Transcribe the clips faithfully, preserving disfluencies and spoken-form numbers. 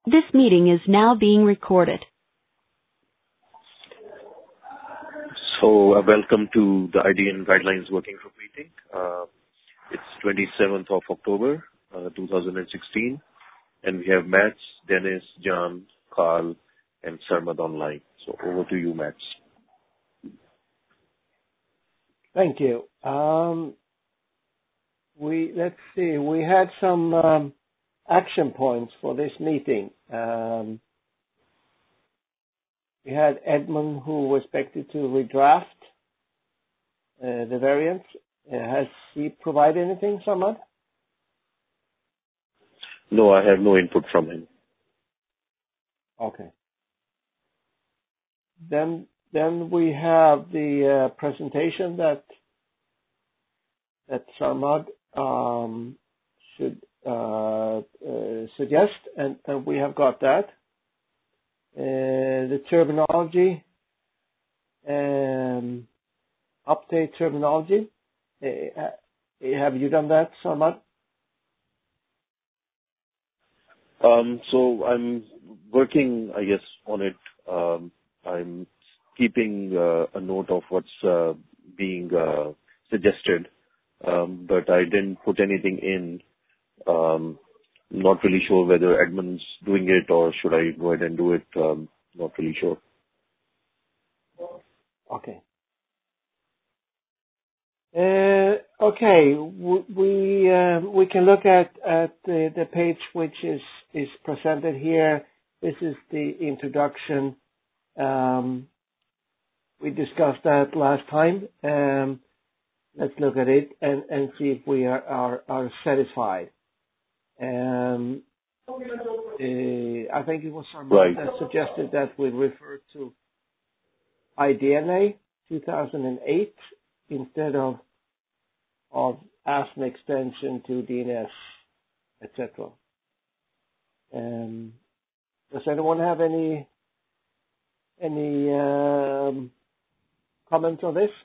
This meeting is now being recorded. So, uh, welcome to the I D N Guidelines Working Group meeting. Uh, it's twenty-seventh of October, uh, two thousand sixteen, and we have Mats, Dennis, John, Carl, and Sarmad online. So, over to you, Mats. Thank you. Um, we let's see. We had some um, action points for this meeting. Um, we had Edmund, who was expected to redraft uh, the variants. Uh, has he provided anything, Samad? No, I have no input from him. Okay. Then, then we have the uh, presentation that that Samad um, should uh, uh, suggest, and, and we have got that. Uh, the terminology, um, update terminology. Uh, have you done that, Samad? Um, so I'm working, I guess, on it. Um, I'm keeping uh, a note of what's uh, being uh, suggested, um, but I didn't put anything in. Um, not really sure whether Edmund's doing it or should I go ahead and do it. Um, not really sure. Okay. Uh, okay, w- we uh, we can look at at the, the page which is is presented here. This is the introduction. Um, we discussed that last time. Um, let's look at it and, and see if we are are, are satisfied. Um, uh, I think it was someone Right. that suggested that we refer to I D N A two thousand eight instead of of as an extension to D N S, et cetera. Um, does anyone have any any um, comments on this?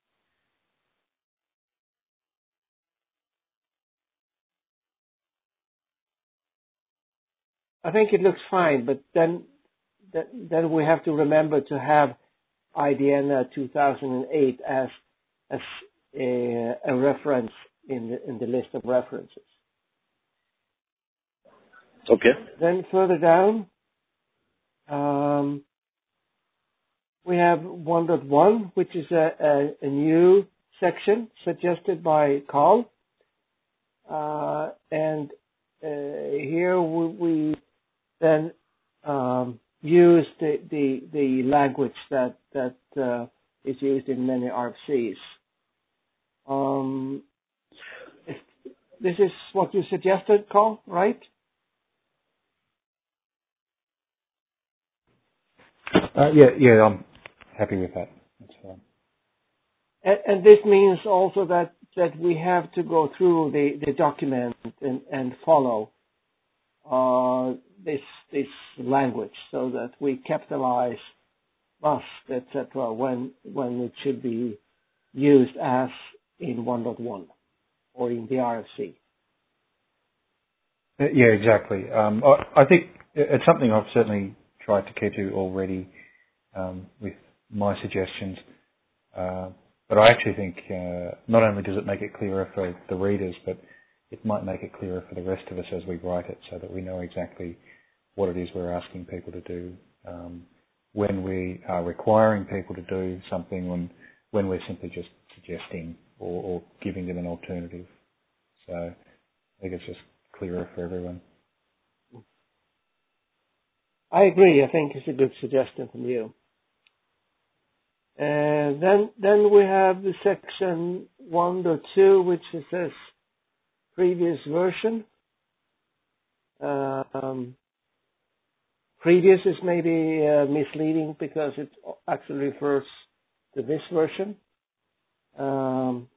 I think it looks fine, but then then we have to remember to have I D N A two thousand eight as as a, a reference in the in the list of references. Okay. Then further down, um, we have one point one, which is a, a, a new section suggested by Carl. Uh, and uh, here we, we then um, use the, the, the language that, that uh, is used in many R F Cs. Um, if this is what you suggested, Carl, right? Uh, yeah, yeah, I'm happy with that. That's fine. And, and this means also that, that we have to go through the, the document and, and follow uh, this this language so that we capitalize must, et cetera, when when it should be used as in one point one or in the R F C. Uh, Yeah, exactly. Um, I, I think it's something I've certainly tried to keep to already um, with my suggestions. Uh, but I actually think uh, not only does it make it clearer for the readers, but it might make it clearer for the rest of us as we write it so that we know exactly what it is we're asking people to do, um, when we are requiring people to do something, when, when we're simply just suggesting or, or giving them an alternative. So I think it's just clearer for everyone. I agree. I think it's a good suggestion from you. And then then we have the section one point two, which says previous version. Um, previous is maybe uh, misleading because it actually refers to this version. Um,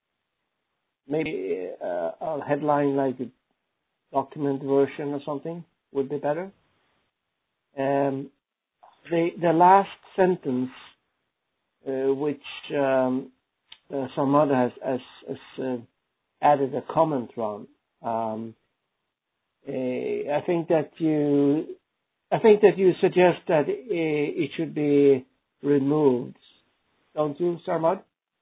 maybe uh, a headline like a document version or something would be better. Um, the the last sentence, uh, which um, uh, some other has, has, has uh, added a comment on. Um, uh, I think that you, I think that you suggest that uh, it should be removed, don't you, Sarmad?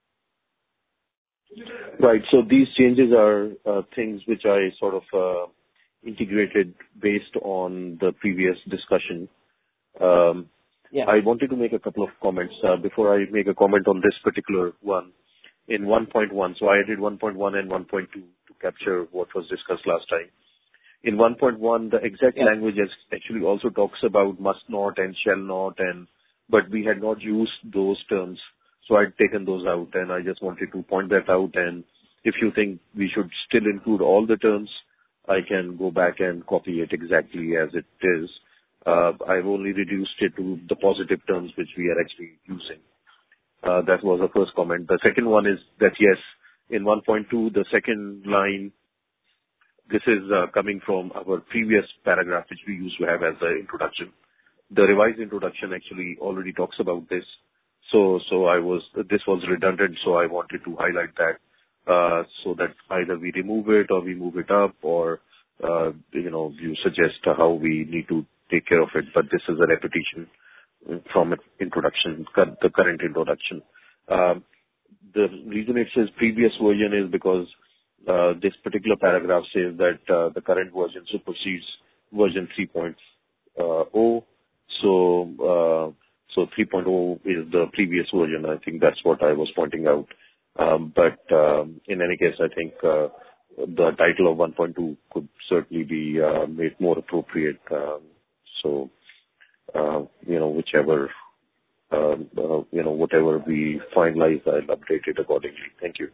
Right. So these changes are uh, things which I sort of uh, integrated based on the previous discussion. Um, Yeah. I wanted to make a couple of comments uh, before I make a comment on this particular one. In one point one, so I did one point one and one point two to capture what was discussed last time. In one point one, the exact Yeah. language is actually also talks about must not and shall not, and but we had not used those terms, so I'd taken those out, and I just wanted to point that out. And if you think we should still include all the terms, I can go back and copy it exactly as it is. Uh, I've only reduced it to the positive terms which we are actually using. Uh, That was the first comment. The second one is that, yes, in one point two, the second line, this is uh, coming from our previous paragraph, which we used to have as the introduction. The revised introduction actually already talks about this. So so I was this was redundant, so I wanted to highlight that, uh, so that either we remove it or we move it up, or, uh, you know, you suggest how we need to take care of it. But this is a repetition from an introduction, cur- the current introduction. Um, The reason it says previous version is because uh, this particular paragraph says that uh, the current version supersedes version three point oh. So uh, so three point oh is the previous version. I think that's what I was pointing out. Um, But um, in any case, I think uh, the title of one point two could certainly be uh, made more appropriate. Um, So Uh, you know, whichever, um, uh, you know, whatever we finalize, I'll update it accordingly. Thank you.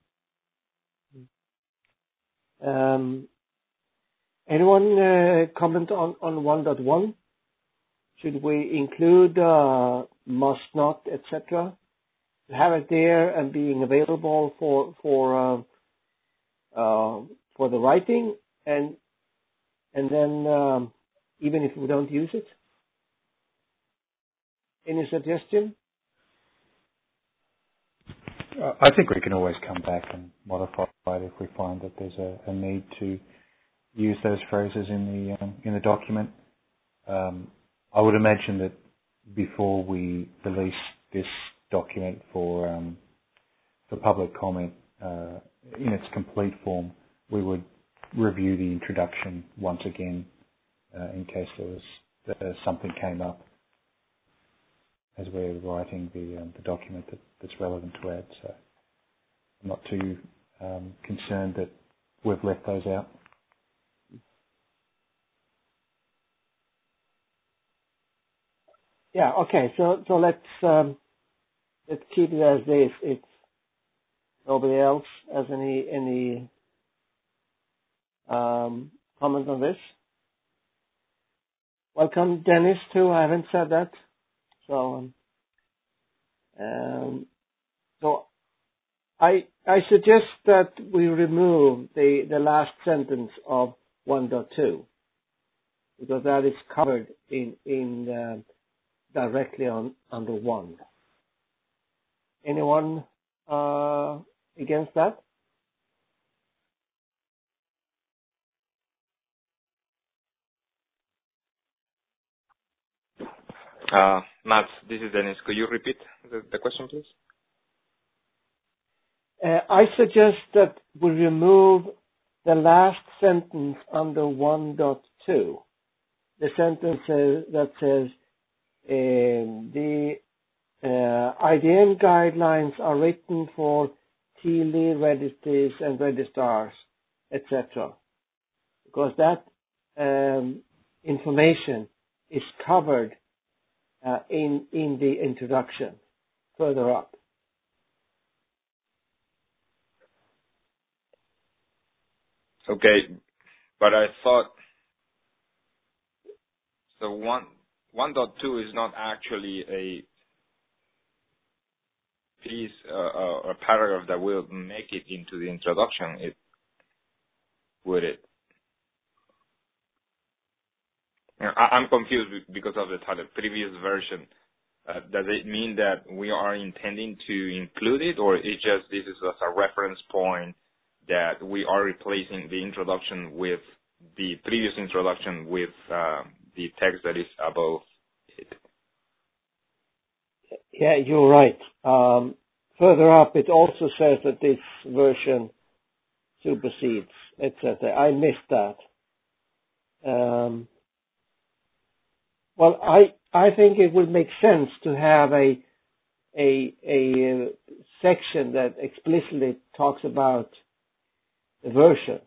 Um, anyone uh, comment on, on one point one? Should we include uh, must not, et cetera? Have it there and being available for for uh, uh, for the writing, and and then um, even if we don't use it. Any suggestion? Uh, I think we can always come back and modify it if we find that there's a, a need to use those phrases in the um, in the document. Um, I would imagine that before we release this document for um, for public comment uh, in its complete form, we would review the introduction once again uh, in case there was uh, something came up as we're writing the um, the document that, that's relevant to add. So I'm not too um, concerned that we've left those out. Yeah. Okay. So so let's um, let's keep it as this. If nobody else has any any um, comment on this. Welcome, Dennis. Too. I haven't said that. So um, um, so I I suggest that we remove the the last sentence of one point two because that is covered in in uh, directly on under one. Anyone uh, against that? Uh, Matt, this is Dennis. Could you repeat the, the question, please? Uh, I suggest that we remove the last sentence under one point two. The sentence uh, that says um, the uh, I D N guidelines are written for T L I registries and registrars, et cetera. Because that um, information is covered uh, in in the introduction further up. Okay, but I thought so. One one point two is not actually a piece uh, or paragraph that will make it into the introduction. It would it? I, I'm confused because of the title, previous version. Uh, does it mean that we are intending to include it, or it just this is as a reference point that we are replacing the introduction with the previous introduction with uh, the text that is above it. Yeah, you're right. Um, further up, it also says that this version supersedes, et cetera. I missed that. Um, well, I I think it would make sense to have a a a uh, section that explicitly talks about the version.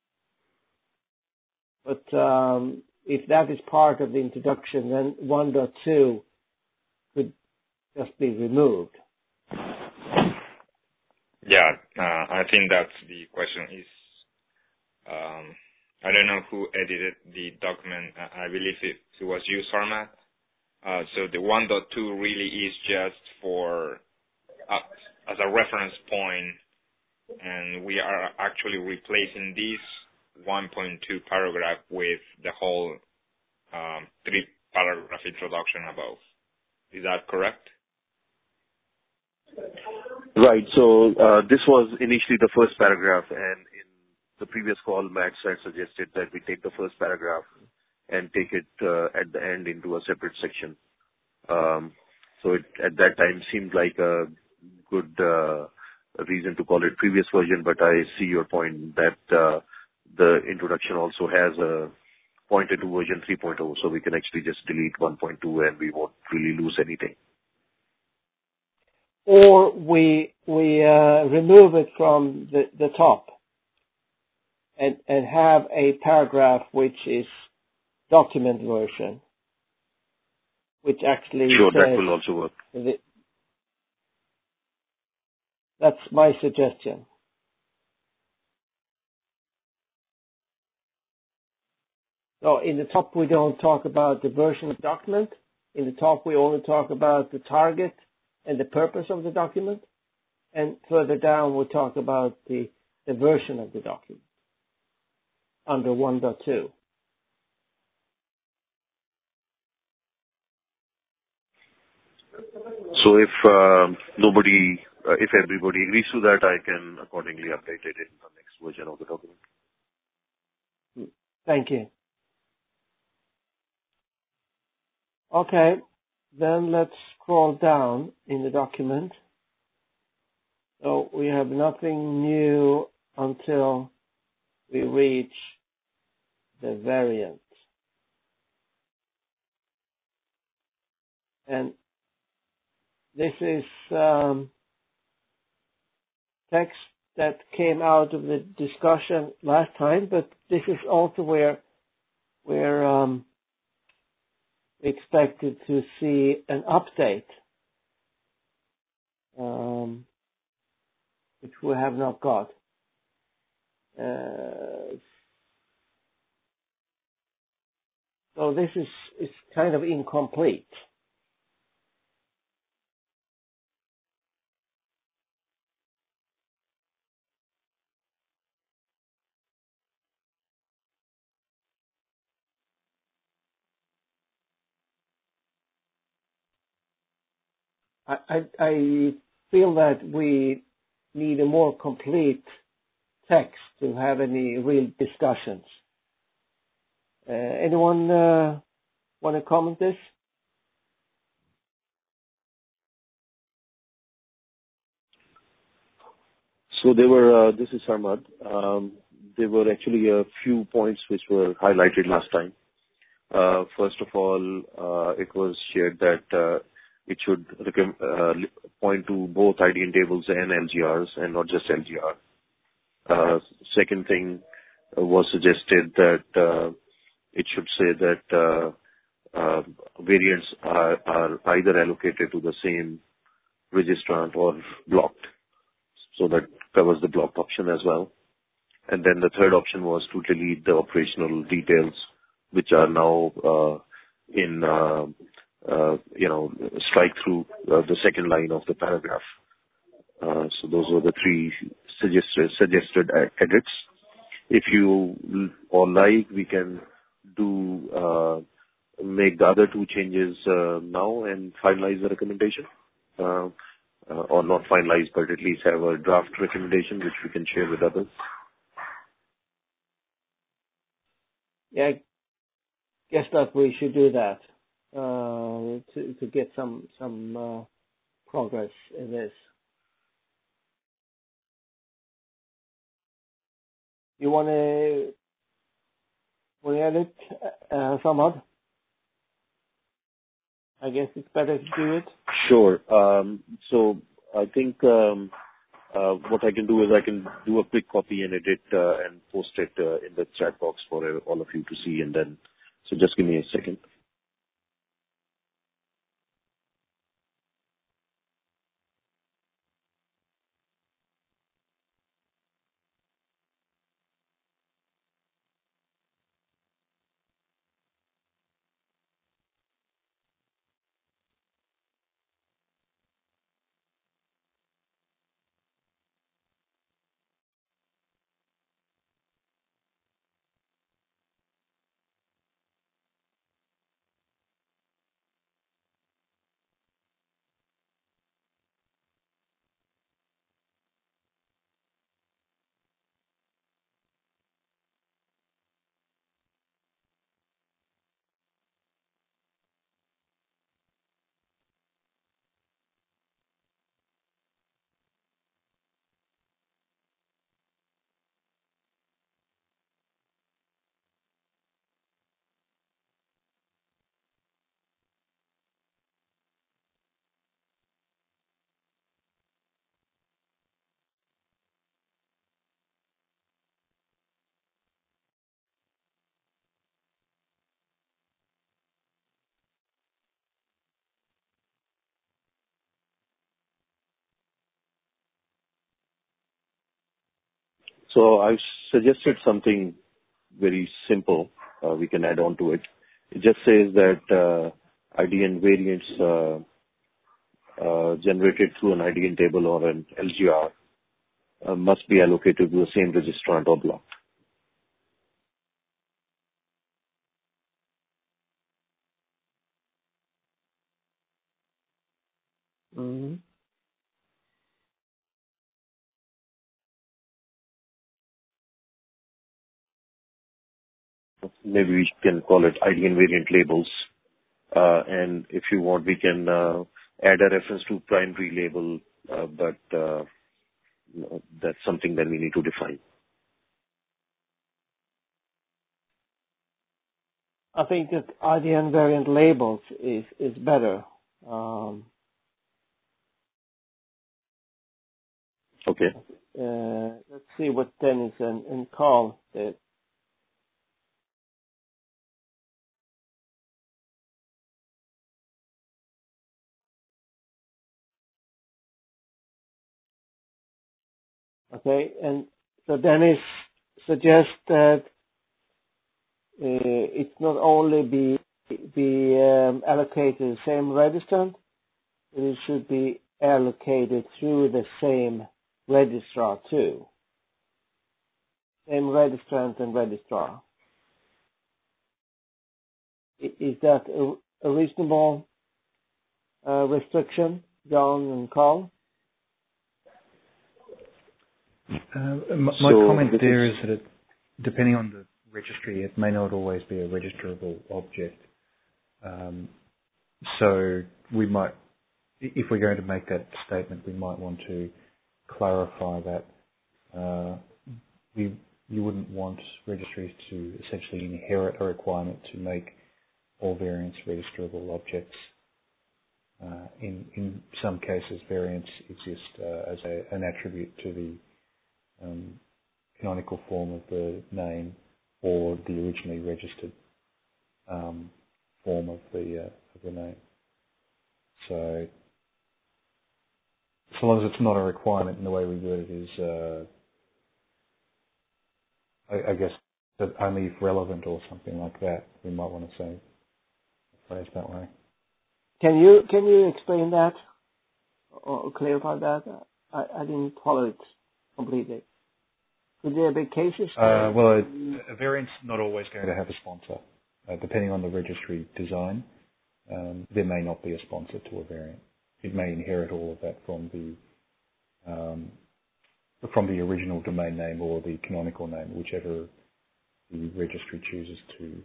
But um, if that is part of the introduction, then one point two could just be removed. Yeah, uh, I think that's the question is, um, I don't know who edited the document. I believe it, it was you, Sarma. Uh, so the one point two really is just for, uh, as a reference point, and we are actually replacing this one point two paragraph with the whole um, three paragraph introduction above. Is that correct? Right. So uh, this was initially the first paragraph, and in the previous call, Max had suggested that we take the first paragraph and take it uh, at the end into a separate section. Um, so it, at that time, seemed like a good uh, reason to call it previous version, but I see your point that uh, the introduction also has a pointer to version three point oh, so we can actually just delete one point two and we won't really lose anything. Or we we uh, remove it from the, the top and, and have a paragraph which is document version, which actually Sure, says that will also work. The, that's my suggestion. So in the top we don't talk about the version of the document. In the top we only talk about the target and the purpose of the document. And further down we talk about the, the version of the document under one point two. So if uh, nobody, uh, if everybody agrees to that, I can accordingly update it in the next version of the document. Thank you. Okay, then let's scroll down in the document. So we have nothing new until we reach the variant. And this is um, text that came out of the discussion last time, but this is also where where um, we expected to see an update, um, which we have not got. Uh, so this is is kind of incomplete. I, I, I feel that we need a more complete text to have any real discussions. Uh, anyone uh, want to comment this? So there were, uh, this is Sarmad. Um, there were actually a few points which were highlighted last time. Uh, first of all, uh, it was shared that uh, it should uh, point to both I D N tables and L G Rs and not just L G R. Uh, second thing uh, was suggested that uh, it should say that uh, uh, variants are, are either allocated to the same registrant or blocked. So that covers the blocked option as well. And then the third option was to delete the operational details, which are now uh, in, uh, uh, you know, strike through uh, the second line of the paragraph. Uh, so those were the three suggested, suggested edits. If you all like, we can do uh, make the other two changes uh, now and finalize the recommendation. Uh, uh, or not finalize, but at least have a draft recommendation which we can share with others. yeah, I guess that we should do that uh, to to get some some uh, progress in this. You want to want to edit, uh, Samad? I guess it's better to do it. Sure. Um, so I think um, uh, what I can do is I can do a quick copy and edit uh, and post it uh, in the chat box for uh, all of you to see, and then so just give me a second. So I've suggested something very simple. Uh, we can add on to it. It just says that uh, I D N variants uh, uh, generated through an I D N table or an L G R uh, must be allocated to the same registrant or block. Mm-hmm. Maybe we can call it I D N variant labels. Uh, and if you want, we can uh, add a reference to primary label, uh, but uh, you know, that's something that we need to define. I think that I D N variant labels is is better. Um, Okay. uh, let's see what Dennis and, and Carl did. Okay, and so Dennis suggests that uh, it's not only be be um, allocated the same registrant, but it should be allocated through the same registrar too. Same registrant and registrar. I- Is that a, a reasonable uh, restriction, John and Carl? Uh, my my So comment this there is is that it, depending on the registry, it may not always be a registerable object. Um, so we might, if we're going to make that statement, we might want to clarify that uh, we you wouldn't want registries to essentially inherit a requirement to make all variants registerable objects. Uh, in in some cases, variants exist uh, as a, an attribute to the um, canonical form of the name or the originally registered um, form of the uh, of the name. So, so long as it's not a requirement in the way we word it is, uh, I, I guess that only if relevant or something like that, we might want to say phrase that way. Can you can you explain that or clarify that? I, I didn't follow it completely. Could there be cases? Uh, well, a, a variant's not always going to have a sponsor. Uh, depending on the registry design, um, there may not be a sponsor to a variant. It may inherit all of that from the um, from the original domain name or the canonical name, whichever the registry chooses to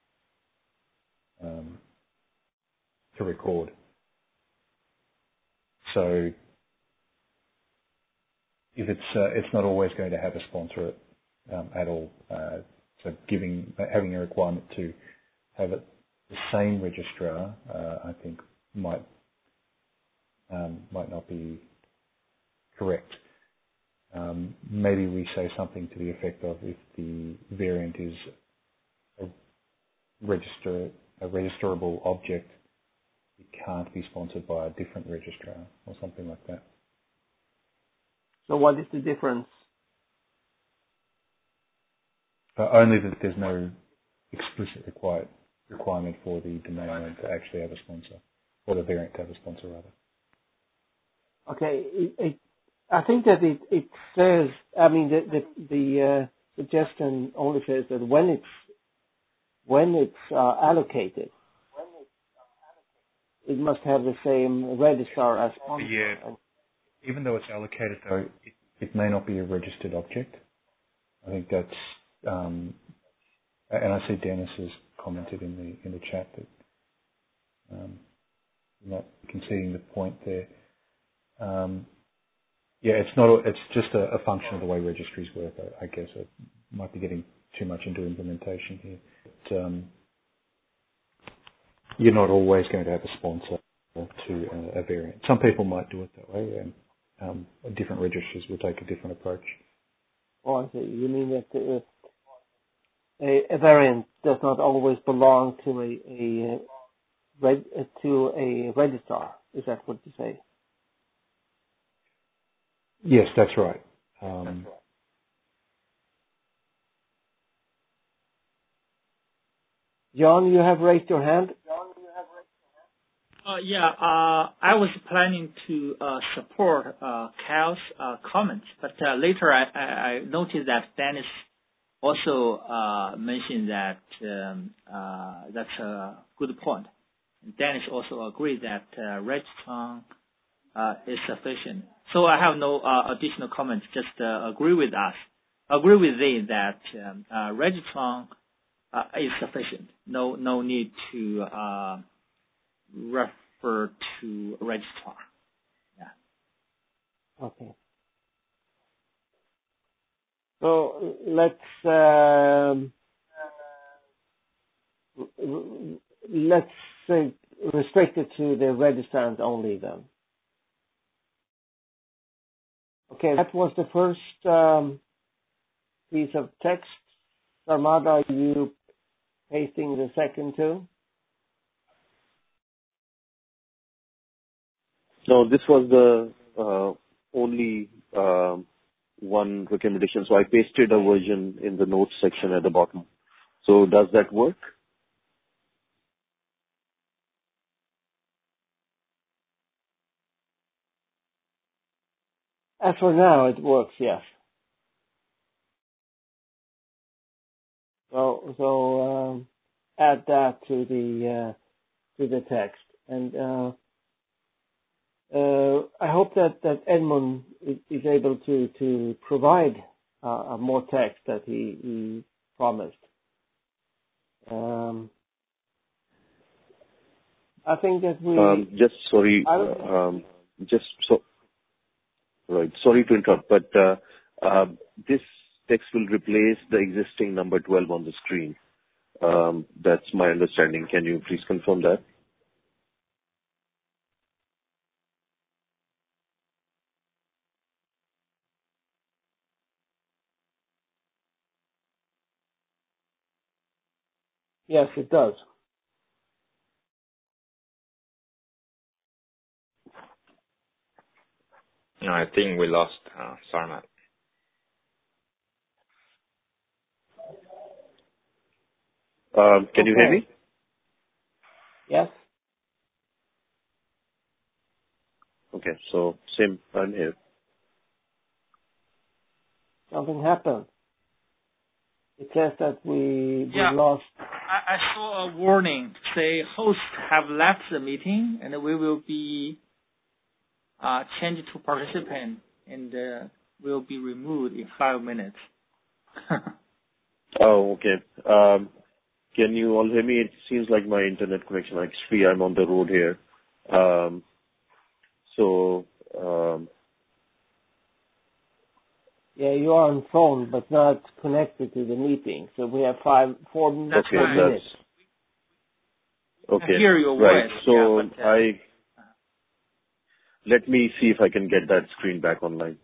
um, to record. So if it's uh, it's not always going to have a sponsor um, at all. Uh, so giving having a requirement to have it the same registrar, uh, I think might um, might not be correct. Um, maybe we say something to the effect of if the variant is a register a registerable object, it can't be sponsored by a different registrar or something like that. So what is the difference? Uh, only that there's no explicit required requirement for the domain name to actually have a sponsor, or the variant to have a sponsor rather. Okay, it, it, I think that it, it says, I mean, the the, the uh, suggestion only says that when it's when it's uh, allocated, it must have the same registrar as sponsor. Yeah. Even though it's allocated, though, it, it may not be a registered object. I think that's, um, and I see Dennis has commented in the in the chat that um, you're not conceding the point there. Um, yeah, it's not. It's just a, a function of the way registries work. I, I guess I might be getting too much into implementation here. But, um, you're not always going to have a sponsor to a, a variant. Some people might do it that way, and um, different registries will take a different approach. Oh, I see. You mean that uh, a, a variant does not always belong to a, a reg, uh, to a registrar? Is that what you say? Yes, that's right. Um, John, you have raised your hand. Uh, yeah, uh, I was planning to uh, support uh, Cal's uh, comments, but uh, later I, I, I noticed that Dennis also uh, mentioned that um, uh, that's a good point. Dennis also agreed that uh, Registrar uh, is sufficient. So I have no uh, additional comments. Just uh, agree with us, agree with they that um, uh, Registrar uh, is sufficient. No, no need to. Uh, refer to registrar. Yeah. Okay. So let's um, let's say restrict it to the registrants only then. Okay, that was the first um, piece of text. Sarmad, are you pasting the second too? No, this was the uh, only uh, one recommendation. So I pasted a version in the notes section at the bottom. So does that work? As for now, it works, yes. So, so um, add that to the uh, to the text, and uh, uh, I hope that, that Edmund is, is able to to provide uh, more text that he, he promised. Um, I think that we um, just sorry, um, just so right. Sorry to interrupt, but uh, uh, this text will replace the existing number twelve on the screen. Um, that's my understanding. Can you please confirm that? Yes, it does. No, I think we lost uh, Sarmat. Um, can okay. you hear me? Yes. Okay, so same, I'm here. Something happened. It says that we, we Yeah. lost. I, I saw a warning say hosts have left the meeting and we will be uh, changed to participant and uh, will be removed in five minutes. Oh, okay. Um, can you all hear me? It seems like my internet connection is free. I'm on the road here. Um, so, um, Yeah, you are on phone, but not connected to the meeting. So we have five, four, That's four okay, minutes. that's okay. I hear your Right. voice. So Yeah, but, uh, I let me see if I can get that screen back online.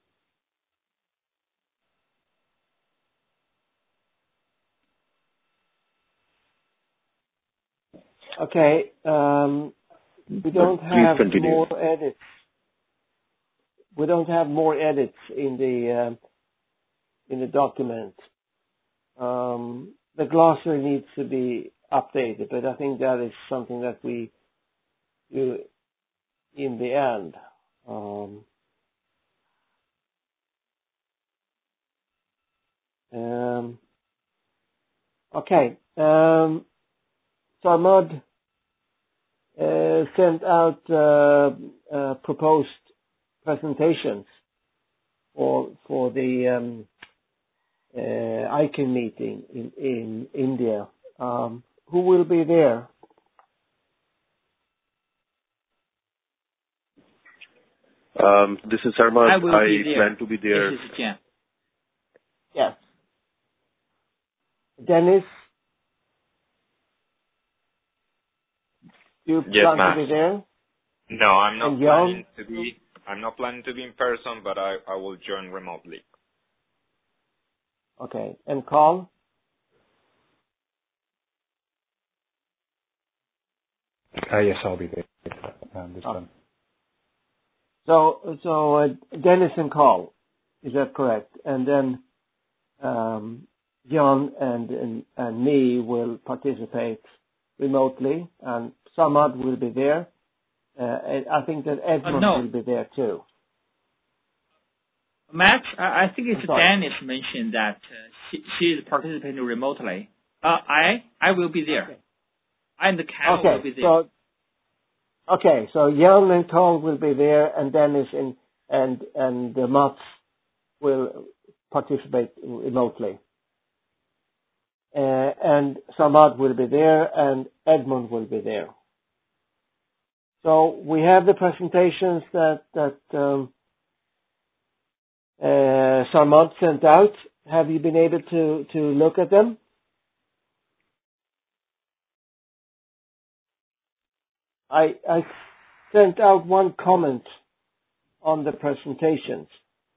Okay. Um, we don't But please have continue. more edits. We don't have more edits in the um, in the document. Um, the glossary needs to be updated, but I think that is something that we do in the end. Um, um, okay. Um, Sarmad uh, sent out uh, uh, proposed presentations for for the um, uh, I C A N meeting in in India. Um, who will be there? Um, this is Sarmad. I will I be there. plan to be there. This is Jen. Yes. Dennis, you Yes, plan Matt. to be there? No, I'm not And planning Jan? to be. I'm not planning to be in person, but I, I will join remotely. Okay. And Carl? Uh, yes, I'll be there um, this Oh. time. So, so uh, Dennis and Carl, is that correct? And then um, Jan and, and and me will participate remotely, and Samad will be there. Uh, and I think that Uh, Edmund no, will be there too. Matt, I, I think I'm it's sorry. Dennis mentioned that uh, she, she is participating remotely. Uh, I I will be there. Okay. I and the Cal will be Okay. there. So okay. So Jan and Carl will be there, and Dennis and and and uh, Mats will participate remotely. Uh, and Samad will be there, and Edmund will be there. So we have the presentations that that um, uh, Samad sent out. Have you been able to to look at them? I I sent out one comment on the presentations.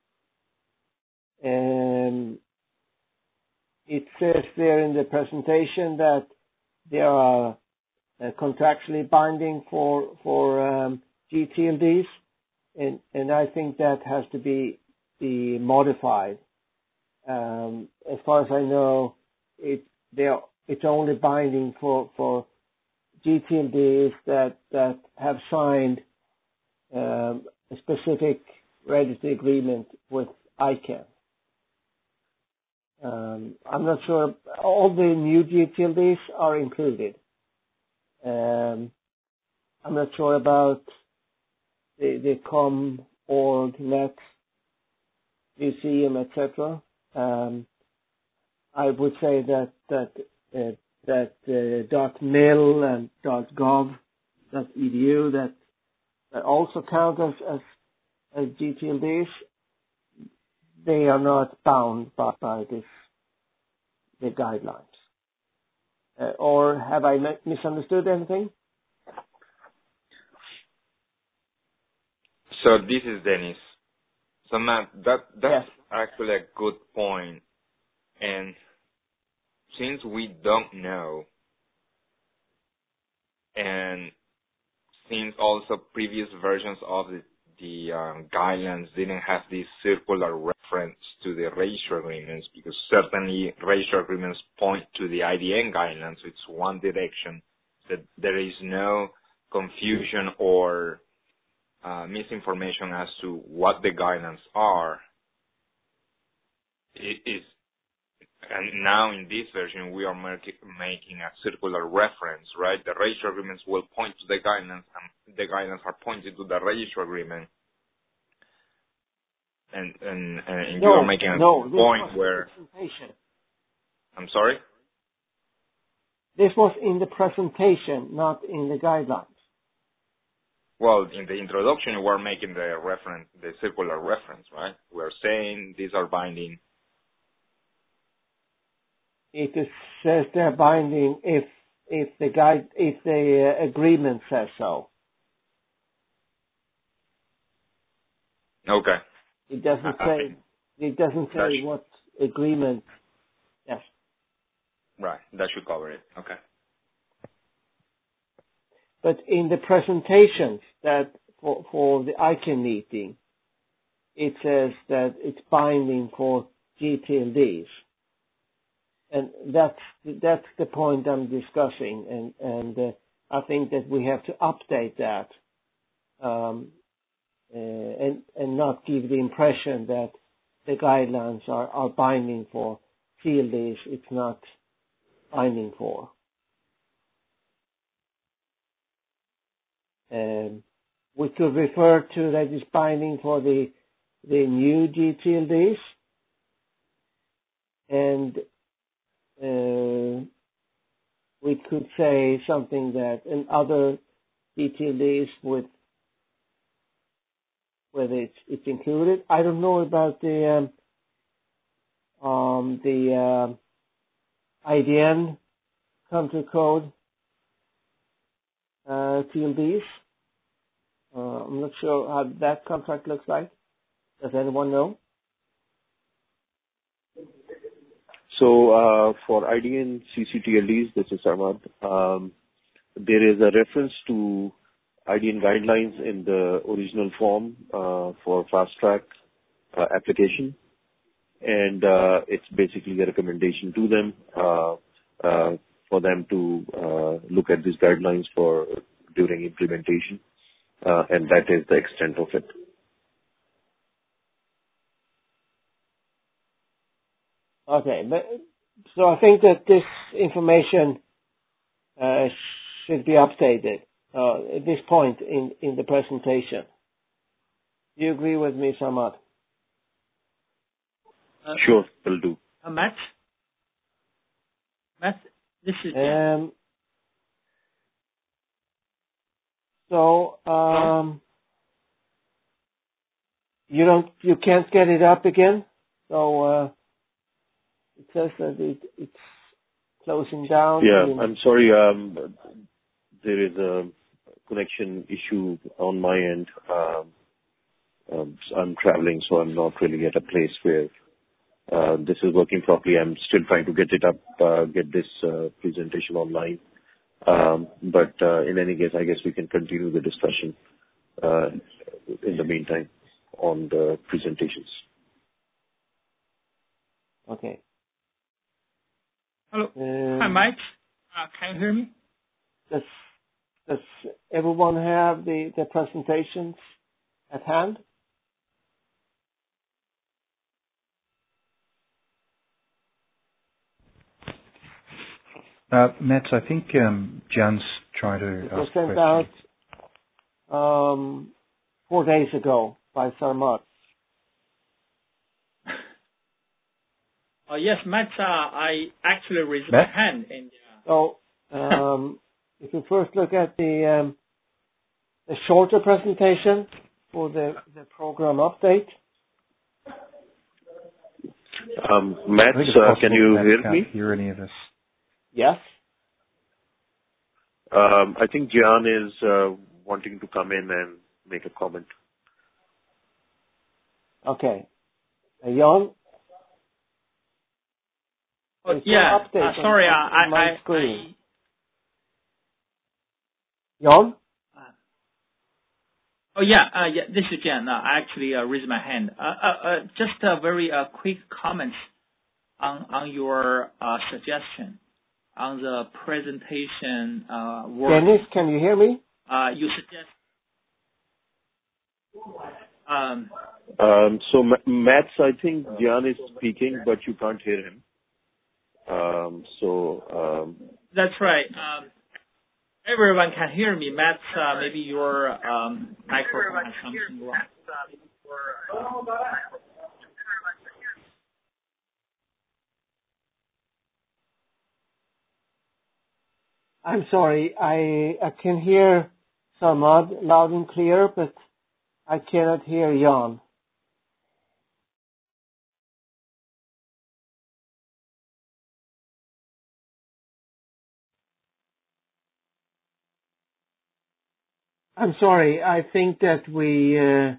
Um, it says there in the presentation that they are uh, contractually binding for for um, G T L Ds, and and I think that has to be be modified. Um, as far as I know, it they are, it's only binding for for G T L Ds that that have signed um, a specific registry agreement with I C A N. Um, I'm not sure all the new G T L Ds are included. Um, I'm not sure about the, the com, org, net, museum, et cetera. Um, I would say that that uh, that uh, .mil and .gov, .edu, that that also count as as, as G T L Ds. They are not bound by, by this the guidelines. Uh, or have I mi- misunderstood anything? So this is Dennis. So Matt, that that's Yes. actually a good point. And since we don't know, and since also previous versions of the, the um, guidelines didn't have this circular reference to the ratio agreements, because certainly ratio agreements point to the I D N guidelines, so it's one direction, that there is no confusion or uh, misinformation as to what the guidelines are. It is, and now in this version, we are make, making a circular reference, right? The ratio agreements will point to the guidelines, and the guidelines are pointed to the ratio agreement. And, and, and you No, are making a no, this point was where... the presentation. I'm sorry? This was in the presentation, not in the guidelines. Well, in the introduction, we're making the reference, the circular reference, right? We're saying these are binding. It is, says they're binding if if the guide if the uh, agreement says so. Okay. It doesn't I, say. I think It doesn't say That's, what agreement. Yes. right. That should cover it. Okay. But in the presentations that for, for the I C A N meeting, it says that it's binding for G T L Ds. And that's, that's the point I'm discussing. And, and uh, I think that we have to update that, um, uh, and, and not give the impression that the guidelines are, are binding for T L Ds. It's not binding for. Um, we could refer to that as binding for the the new G T L Ds, and uh, we could say something that in other G T L Ds with whether it's it's included. I don't know about the um, um the uh, I D N country code uh, T L Ds. Uh, I'm not sure how that contract looks like. Does anyone know? So uh, for I D N C C T L Ds, this is Sarmad, um, there is a reference to I D N guidelines in the original form uh, for fast track uh, application, and uh, it's basically a recommendation to them uh, uh, for them to uh, look at these guidelines for during implementation, uh, and that is the extent of it. Okay, but so I think that this information uh, should be updated uh, at this point in, in the presentation. Do you agree with me, Samad? Uh, Sure, will do. uh, Matt? Matt, this is Um, so um, you don't, you can't get it up again. So uh, it says that it, it's closing down. Yeah, in, I'm sorry. Um, there is a connection issue on my end. Um, um, I'm traveling, so I'm not really at a place where uh, this is working properly. I'm still trying to get it up, uh, get this uh, presentation online. Um, but uh, in any case, I guess we can continue the discussion uh, in the meantime on the presentations. Okay. Hello. Um, Hi, Mike. Uh, can you hear me? Does Does everyone have the, the presentations at hand? Uh, Matt, I think um, Jan's trying to It was ask a sent question. out um, four days ago by Sarmat. Oh, yes, Matt, uh, I actually raised Matt? my hand. And, uh, So um, if you first look at the um, the shorter presentation for the, the program update. Um, Matt, I think it's uh, possible can you Matt hear can't me? hear any of this. Yes. Um, I think Jan is uh, wanting to come in and make a comment. Okay. Uh, Jan? oh, There's no yeah, update uh, on- sorry, on- uh, on I, my I, screen. I, Jan? uh, oh, yeah, uh, yeah, this is Jan. Uh, I actually uh, raised my hand. Uh, uh, uh, just a very uh, quick comment on, on your uh, suggestion on the presentation uh, work. Dennis, can you hear me? Uh, you suggest um, Um, so, Ma- Matt, I think Jan is speaking, but you can't hear him. Um, so, um, that's right. Um, everyone can hear me. Matt, uh, maybe your um, microphone has something wrong. I'm sorry. I I can hear Samad loud and clear, but I cannot hear Jan. I'm sorry. I think that we uh,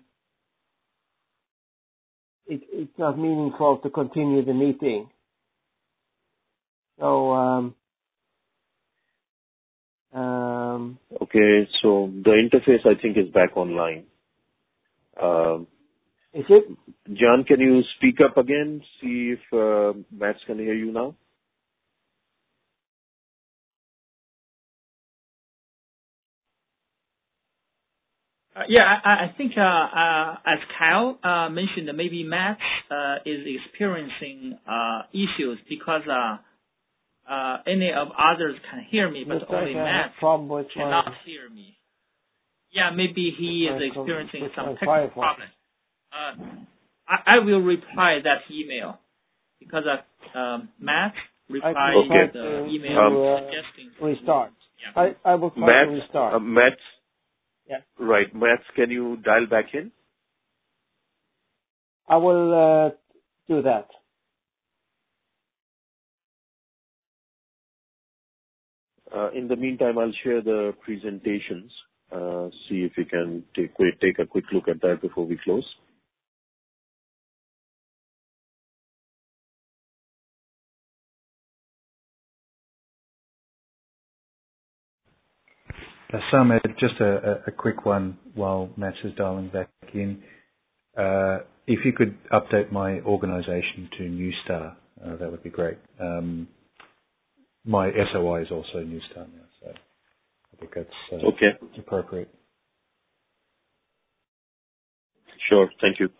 it, it's not meaningful to continue the meeting. So um, um, Okay, so the interface I think is back online. Um, is it? John, can you speak up again? See if uh, Matt can hear you now. Uh, yeah, I, I think uh, uh, as Kyle uh, mentioned, maybe Matt uh, is experiencing uh, issues because uh, uh, any of others can hear me, but Looks only like I Matt have problem with cannot my, hear me. Yeah, maybe he with is my, experiencing with some my technical Firefox. problem. Uh, I, I will reply that email because uh, um, Matt replied I try Okay. the to, email Um, to uh, suggesting restart. yeah. I, I will try Matt, to restart. uh, Matt, Yeah. right, Matt, can you dial back in? I will uh, do that. Uh, in the meantime, I'll share the presentations. Uh, see if we can take wait, take a quick look at that before we close. Uh, Sam, uh, just a, a a quick one while Matt is dialing back in. Uh, if you could update my organisation to New Star, uh, that would be great. Um, my S O I is also New Star now, so I think that's uh, Okay, appropriate. sure. Thank you.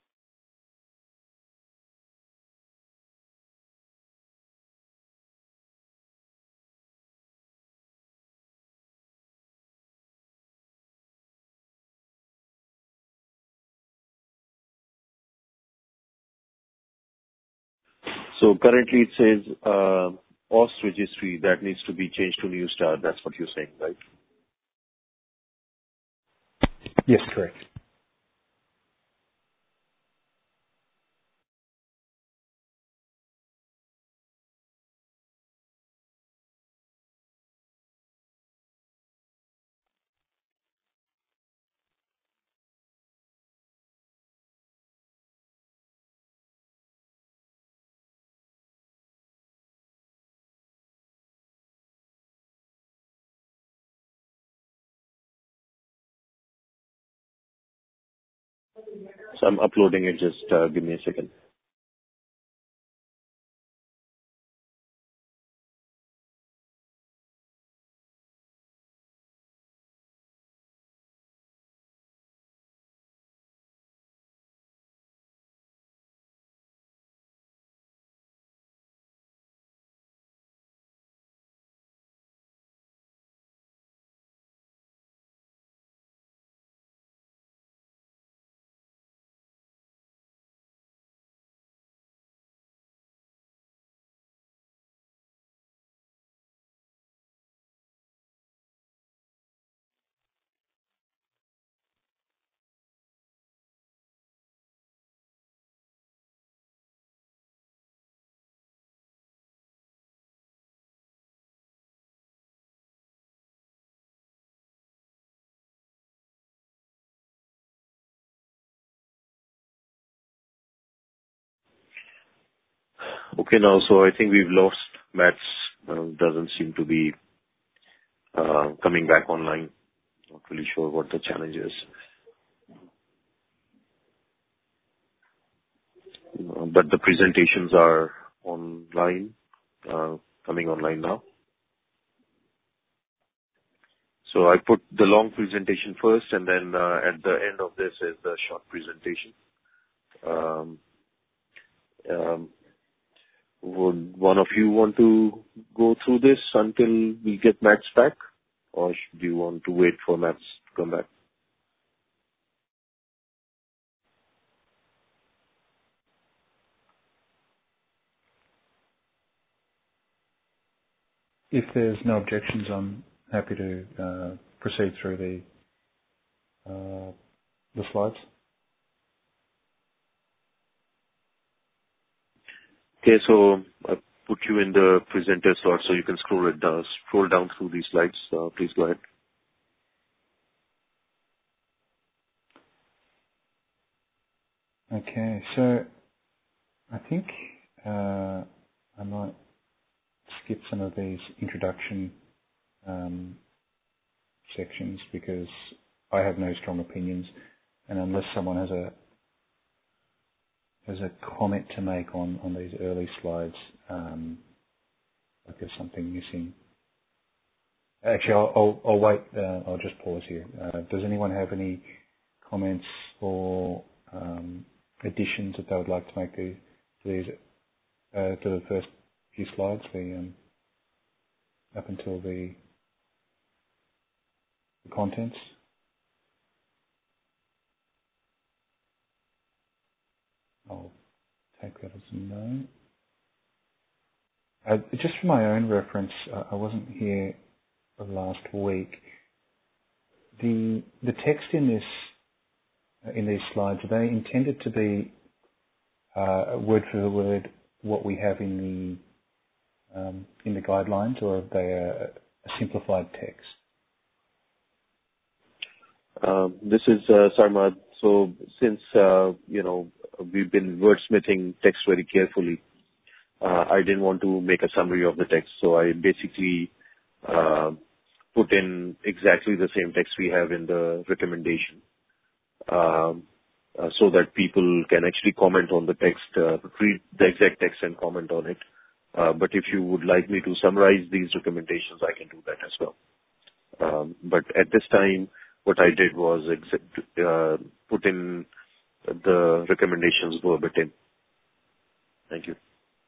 So currently it says uh, O S registry that needs to be changed to New Star. That's what you're saying, right? Yes, correct. So I'm uploading it. Just uh, give me a second. Okay, now, so I think we've lost Matt's. Uh, doesn't seem to be uh, coming back online. Not really sure what the challenge is. Uh, but the presentations are online, uh, coming online now. So I put the long presentation first, and then uh, at the end of this is the short presentation. Um, um, would one of you want to go through this until we get Matt's back, or do you want to wait for Matt's to come back? if there's no objections, I'm happy to uh, proceed through the uh, the slides. Okay, so I put you in the presenter slot so you can scroll it down, scroll down through these slides. Uh, please go ahead. Okay, so I think uh, I might skip some of these introduction um, sections because I have no strong opinions, and unless someone has a has a comment to make on, on these early slides, um, like there's something missing. Actually, I'll, I'll, I'll wait. Uh, I'll just pause here. Uh, does anyone have any comments or um, additions that they would like to make to, to these uh, to the first few slides, the um, up until the, the contents? I'll take that as a no. Uh, just for my own reference, uh, I wasn't here last week. The the text in this uh, in these slides, are they intended to be uh, word for word what we have in the um, in the guidelines, or are they a, a simplified text? Um, this is uh, Sarmad. So since uh, you know we've been wordsmithing text very carefully, uh, I didn't want to make a summary of the text, so I basically uh, put in exactly the same text we have in the recommendation, um, uh, so that people can actually comment on the text, uh, read the exact text and comment on it. Uh, but if you would like me to summarize these recommendations, I can do that as well. Um, but at this time, what I did was ex- uh, put in the recommendations verbatim. Thank you.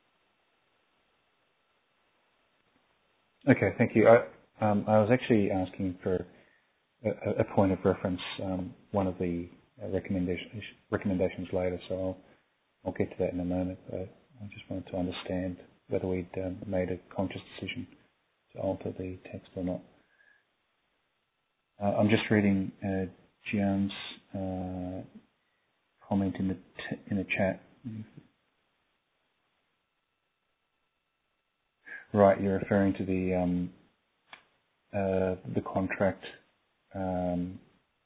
Okay, thank you. I, um, I was actually asking for a, a point of reference, um, one of the uh, recommendations, recommendations later, so I'll, I'll get to that in a moment. But I just wanted to understand whether we'd um, made a conscious decision to alter the text or not. Uh, I'm just reading uh, Jian's uh, comment in the t- in the chat. Right, you're referring to the um, uh, the contract um,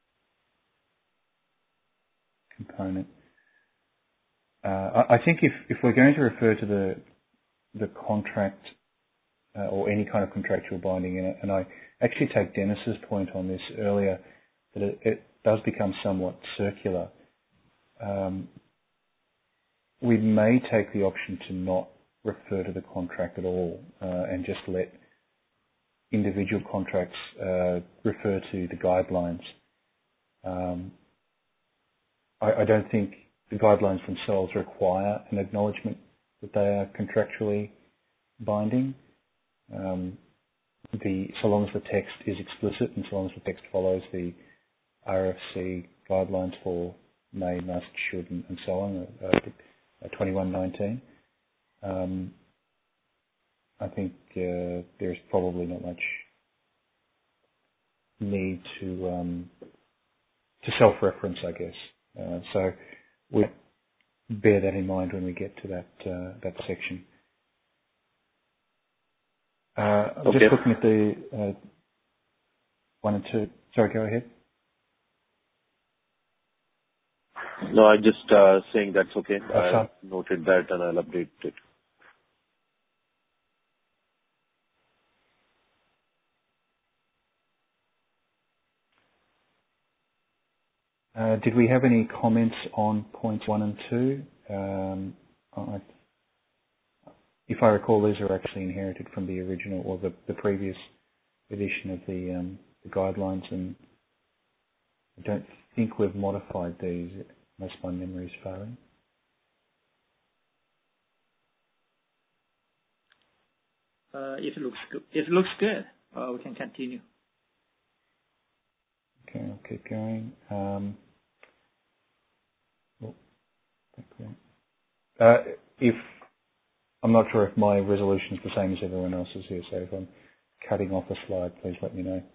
component. Uh, I, I think if, if we're going to refer to the the contract uh, or any kind of contractual binding in it, and I actually take Dennis's point on this earlier, that it, it does become somewhat circular. Um, we may take the option to not refer to the contract at all uh, and just let individual contracts uh, refer to the guidelines. Um, I, I don't think the guidelines themselves require an acknowledgement that they are contractually binding. Um, the so long as the text is explicit and so long as the text follows the R F C guidelines for may, must, should, and, and so on, uh, twenty-one nineteen. Um, I think uh, there's probably not much need to um, to self-reference, I guess. Uh, so we bear that in mind when we get to that uh, that section. Uh, I'm Okay. just looking at the uh, one and two. Sorry, go ahead. No, I'm just uh, saying that's okay. Uh, I noted that and I'll update it. Uh, did we have any comments on points one and two? Um, I, if I recall, these are actually inherited from the original or the, the previous edition of the, um, the guidelines, and I don't think we've modified these unless my memory is failing. Uh, if it looks good, if it looks good, uh, we can continue. Okay, I'll keep going. Um, oh, okay. uh, if I'm not sure if my resolution is the same as everyone else's here, so if I'm cutting off a slide, please let me know.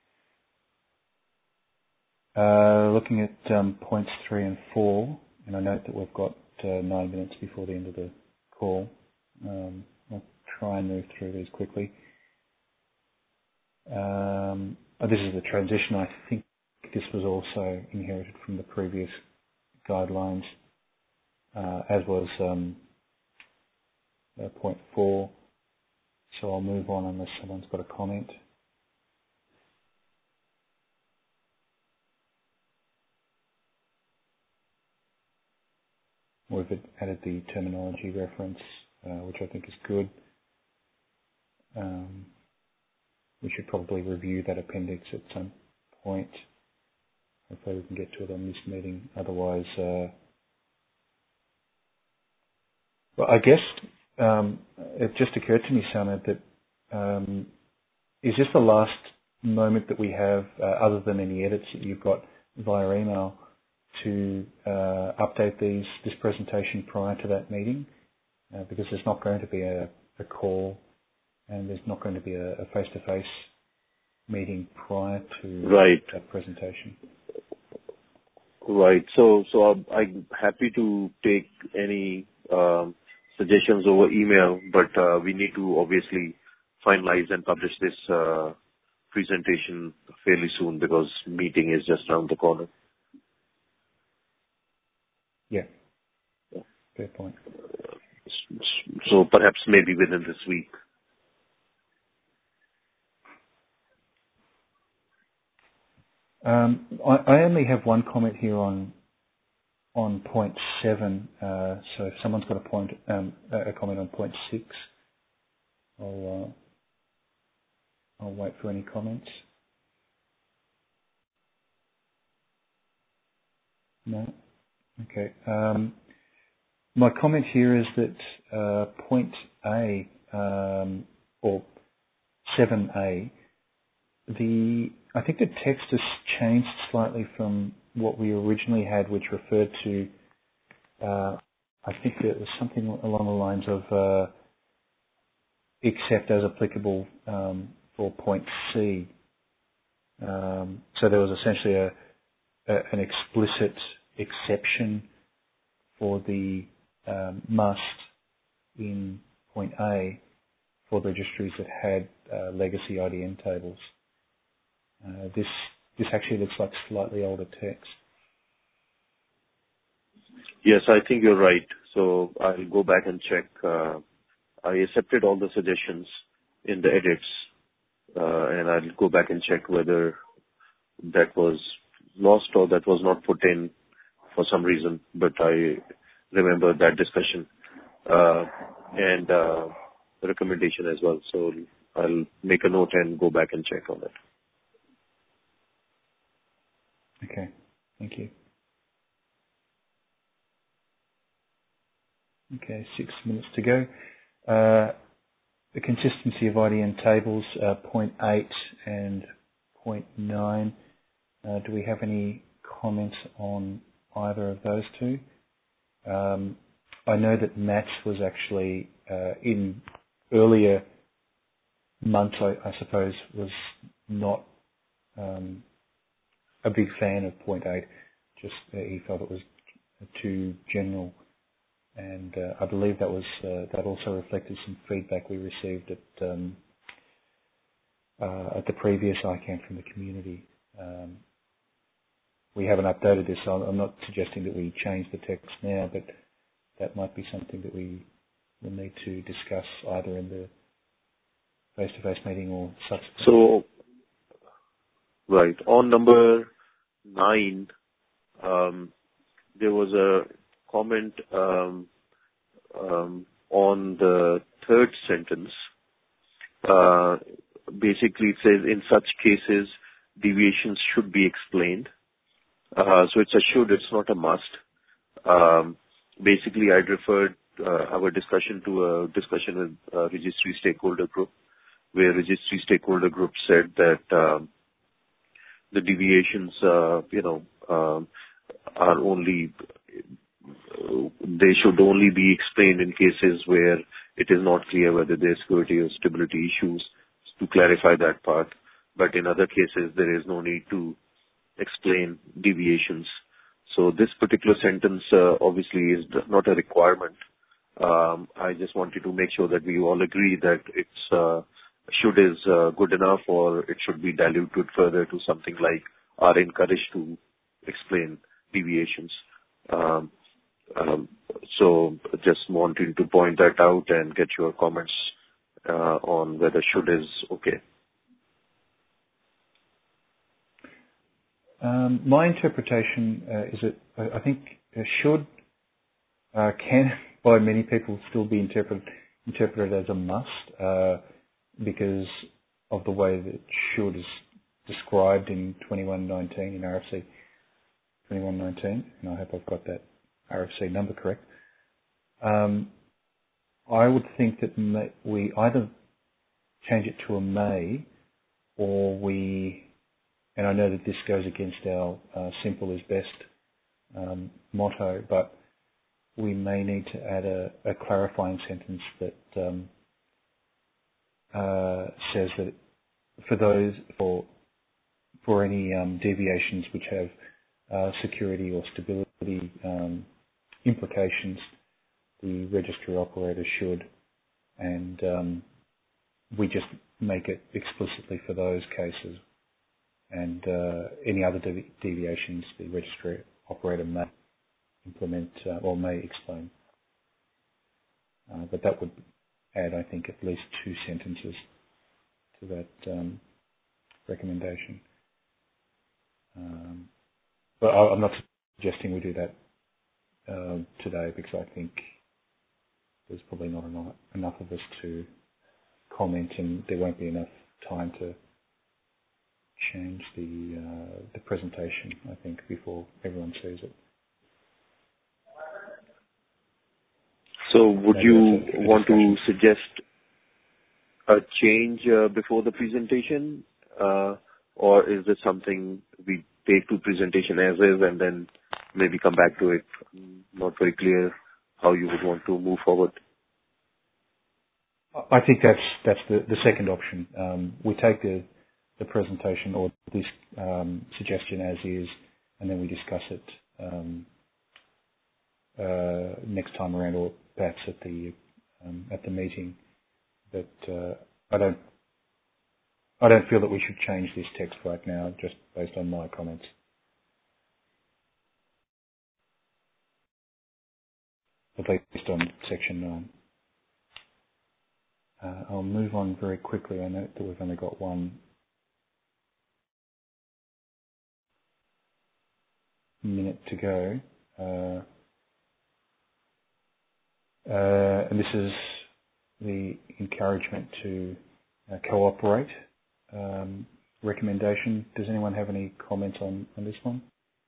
Uh, looking at um, points three and four, and I note that we've got uh, nine minutes before the end of the call. Um, I'll try and move through these quickly. Um, oh, this is the transition. I think this was also inherited from the previous guidelines, uh, as was um, uh, point four. So I'll move on unless someone's got a comment. We've added the terminology reference, uh, which I think is good. Um, we should probably review that appendix at some point. Hopefully we can get to it on this meeting. Otherwise, uh, well, I guess um, it just occurred to me, Sana, that um, is this the last moment that we have, uh, other than any edits that you've got via email, to uh, update these this presentation prior to that meeting? Uh, because there's not going to be a, a call and there's not going to be a, a face-to-face meeting prior to right. that presentation. Right. So, so I'm, I'm happy to take any um, suggestions over email, but uh, we need to obviously finalize and publish this uh, presentation fairly soon because meeting is just around the corner. Yeah. yeah. Fair point. So perhaps maybe within this week. Um, I, I only have one comment here on on point seven. Uh, so if someone's got a point, um, a comment on point six, I'll uh, I'll wait for any comments. No. Okay. Um, my comment here is that uh, point A um, or seven A, the I think the text has changed slightly from what we originally had, which referred to, uh, I think there was something along the lines of uh, except as applicable um, for point C. Um, so there was essentially a, a, an explicit exception for the um, must in point A for registries that had uh, legacy I D N tables. Uh, this this actually looks like slightly older text. Yes, I think you're right. So I'll go back and check. Uh, I accepted all the suggestions in the edits, uh, and I'll go back and check whether that was lost or that was not put in for some reason. But I remember that discussion uh, and uh, the recommendation as well. So I'll make a note and go back and check on it. Okay, thank you. Okay, six minutes to go. Uh, the consistency of I D N tables, uh, point eight and point nine. Uh, do we have any comments on either of those two? Um, I know that Matt's was actually uh, in earlier months, I, I suppose, was not um, a big fan of point eight. Just uh, he felt it was too general, and uh, I believe that was uh, that also reflected some feedback we received at um, uh, at the previous I CANN from the community. Um, we haven't updated this, so I'm not suggesting that we change the text now, but that might be something that we will need to discuss either in the face-to-face meeting or subsequent. So, right, on number nine, um, there was a comment um, um, on the third sentence. Uh, basically, it says, in such cases, deviations should be explained. Uh, so it's a should, it's not a must. Um, basically, I'd referred uh, our discussion to a discussion with uh, registry stakeholder group, where registry stakeholder group said that um, the deviations, uh, you know, um, are only, they should only be explained in cases where it is not clear whether there are security or stability issues to clarify that part. But in other cases, there is no need to explain deviations. So this particular sentence uh, obviously is not a requirement. Um, I just wanted to make sure that we all agree that it's uh, should is uh, good enough, or it should be diluted further to something like are encouraged to explain deviations. Um, um, so just wanting to point that out and get your comments uh, on whether should is okay. Um, my interpretation uh, is that I I think uh, should uh, can by many people still be interpreted interpreted as a must uh, because of the way that should is described in twenty-one nineteen in R F C twenty-one nineteen, and I hope I've got that R F C number correct. Um, I would think that may, we either change it to a may, or we, and I know that this goes against our uh, simple is best um, motto, but we may need to add a, a clarifying sentence that um, uh, says that for those for for any um, deviations which have uh, security or stability um, implications, the registry operator should, and um, we just make it explicitly for those cases, and uh, any other devi- deviations the registry operator may implement uh, or may explain. Uh, but that would add, I think, at least two sentences to that um, recommendation. Um, but I, I'm not suggesting we do that uh, today, because I think there's probably not enough, enough of us to comment, and there won't be enough time to change the uh, the presentation, I think, before everyone sees it. So would Maybe you a, a want to suggest a change uh, before the presentation, uh, or is this something we take to presentation as is and then maybe come back to it? Not very clear how you would want to move forward. I think that's that's the, the second option. Um, we take the the presentation or this um, suggestion as is, and then we discuss it um, uh, next time around, or perhaps at the um, at the meeting. But uh, I don't I don't feel that we should change this text right now, just based on my comments. At least on section nine. Uh, I'll move on very quickly. I know that we've only got one minute to go. Uh, uh, and this is the encouragement to uh, cooperate um, recommendation. Does anyone have any comments on, on this one?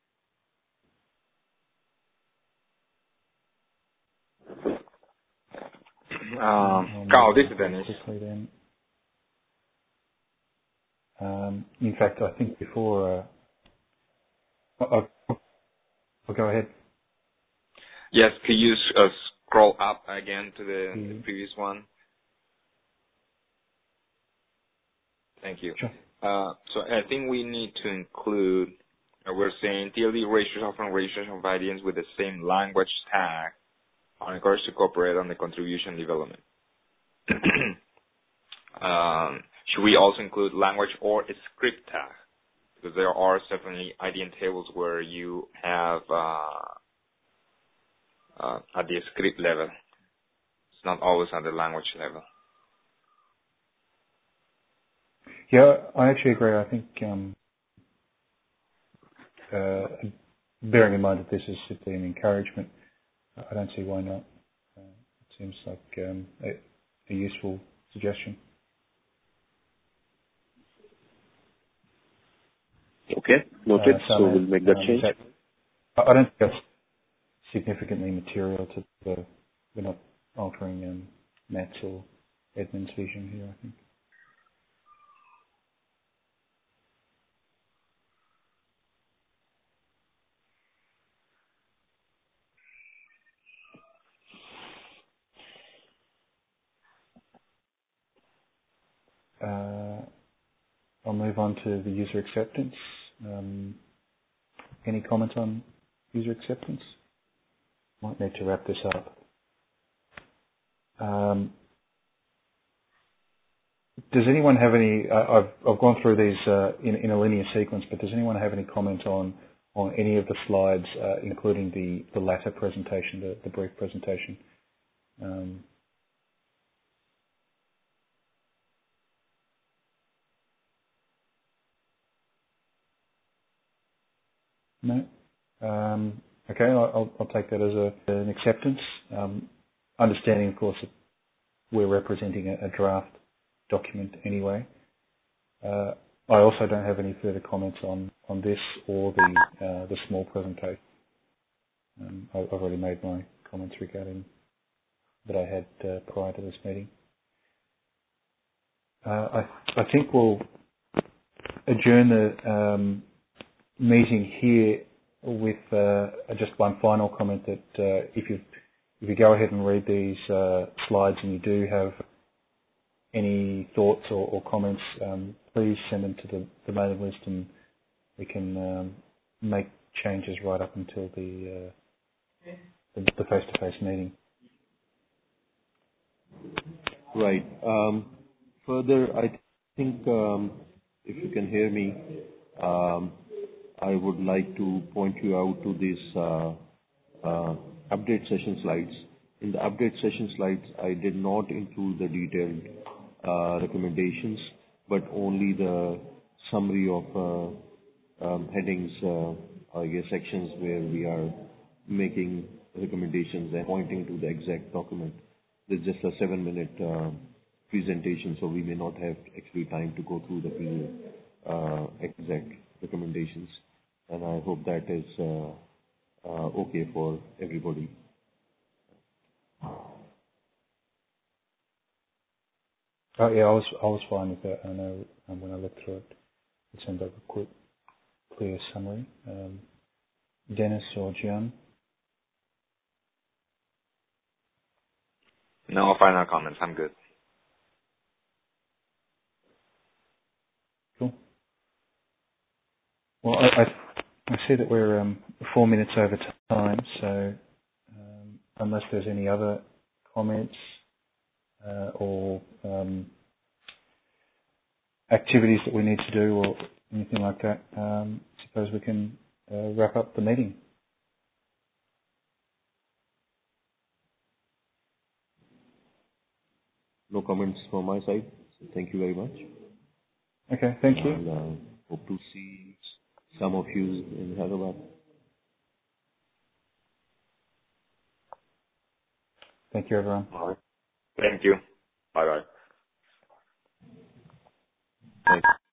Um, Carl, this is Dennis. Then. Um, in fact, I think before... Uh, I'll, I'll go ahead. Yes, could you uh, scroll up again to the, mm-hmm. the previous one? Thank you. Sure. Uh, so I think we need to include, uh, we're saying T L D registration and registration of I D Ns with the same language tag are encouraged to cooperate on the contribution development. um, should we also include language or a script tag? Because there are certainly I D N tables where you have uh, uh, at the script level. It's not always at the language level. Yeah, I actually agree. I think, um, uh, bearing in mind that this is simply an encouragement, I don't see why not. Uh, it seems like um, a, a useful suggestion. Okay, noted. Uh, so, so we'll make that um, change. That, I don't think that's significantly material to the. We're not altering um, Matt's or Edmund's vision here, I think. Uh, move on to the user acceptance. Um, any comments on user acceptance? Might need to wrap this up. Um, does anyone have any? Uh, I've I've gone through these uh, in in a linear sequence, but does anyone have any comments on on any of the slides, uh, including the the latter presentation, the, the brief presentation? Um, no. Um, okay, I'll, I'll take that as a, an acceptance. Um, understanding, of course, that we're representing a, a draft document anyway. Uh, I also don't have any further comments on, on this or the uh, the small presentation. Um, I've already made my comments regarding that I had uh, prior to this meeting. Uh, I, I think we'll adjourn the um, meeting here with uh, just one final comment that uh, if you if you go ahead and read these uh, slides and you do have any thoughts or, or comments, um, please send them to the, the mailing list and we can um, make changes right up until the, uh, the, the face-to-face meeting. Right. Um, further, I think um, if you can hear me, um, I would like to point you out to these uh, uh, update session slides. In the update session slides, I did not include the detailed uh, recommendations, but only the summary of uh, um, headings, uh, I guess sections where we are making recommendations and pointing to the exact document. There's just a seven-minute uh, presentation, so we may not have actually time to go through the uh, exact recommendations. And I hope that is uh, uh, okay for everybody. Oh yeah, I was I was fine with that. I know um, when I looked through it, it seemed like a quick, clear summary. Um, Dennis or Gian? No final comments. I'm good. Cool. Well, I, I, I see that we're um, four minutes over time, so um, unless there's any other comments uh, or um, activities that we need to do or anything like that, um, I suppose we can uh, wrap up the meeting. No comments from my side. So thank you very much. Okay, thank you. And uh, hope to see some of you in Hyderabad. Thank you, everyone. All right. Thank you. Bye bye. Thanks.